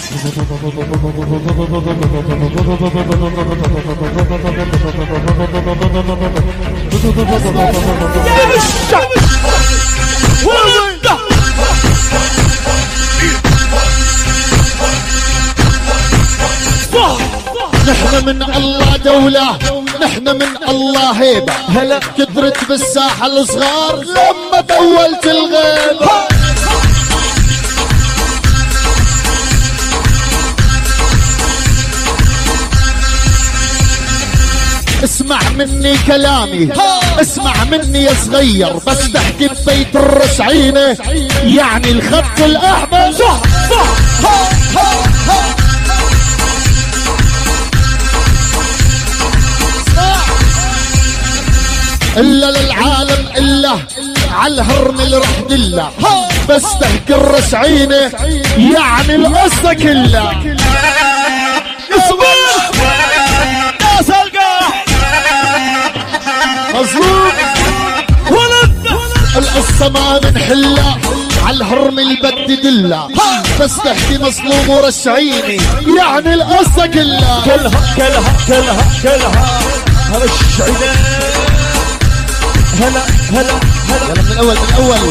نحن من الله دولة، نحن من الله هيبة. هلا كثرت بالساحة الصغار لما طولت الغيبة. اسمع مني كلامي، اسمع مني يا صغير، بس تحكي ببيت الرشعينة يعني الخط الأحمر. صح إلا للعالم إلا عالهرم اللي رح دله، بس تحكي الرشعينة يعني القصة كلها. مظبوط القصة ما بنحلها عالهرم اللي بدي دله، بس تحكي مظلوم ورشعيني يعني القصة كلها. كلها رشعيني. هلا يلا من الأول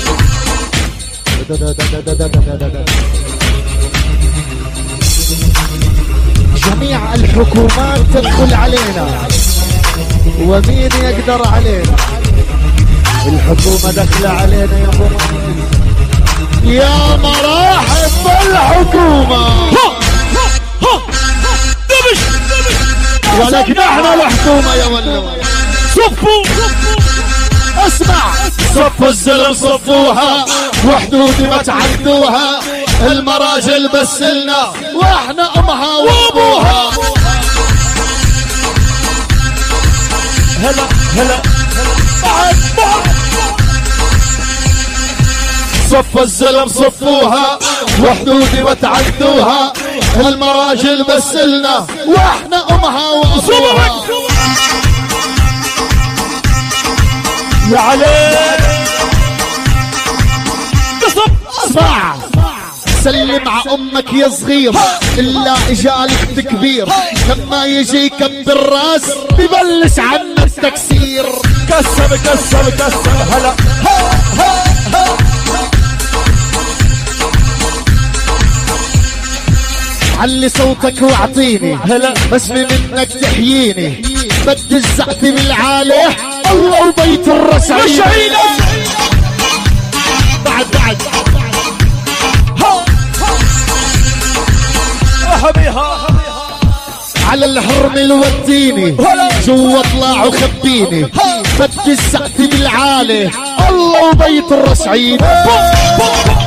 جميع الحكومات تدخل علينا، ومين يقدر علينا؟ الحكومة دخل علينا يا ضمان، يا مراحب الحكومة. ولكن احنا الحكومة يا ولد. صفوا اسمع، صفوا الزلم صفوها، وحدودي ما تعدوها، المراجل بس لنا واحنا امها وابوها. هلا بعد صف الزلم صفوها، وحدودي ما تعدوها، المراجل بس لنا واحنا امها وابوها. يا علي اسمع، سلم ع امك يا صغير، الا اجالك تكبير، لما يجي يكبر الراس ببلش عنا التكسير. كسر هلا علي صوتك واعطيني، هلا بس منك تحييني، بدي الزعف بالعالي الله وبيت الرشعينة. بعد على الحرم اللي وديني جوا اطلع وخبيني، بدي الزعف بالعالي الله وبيت الرشعينة.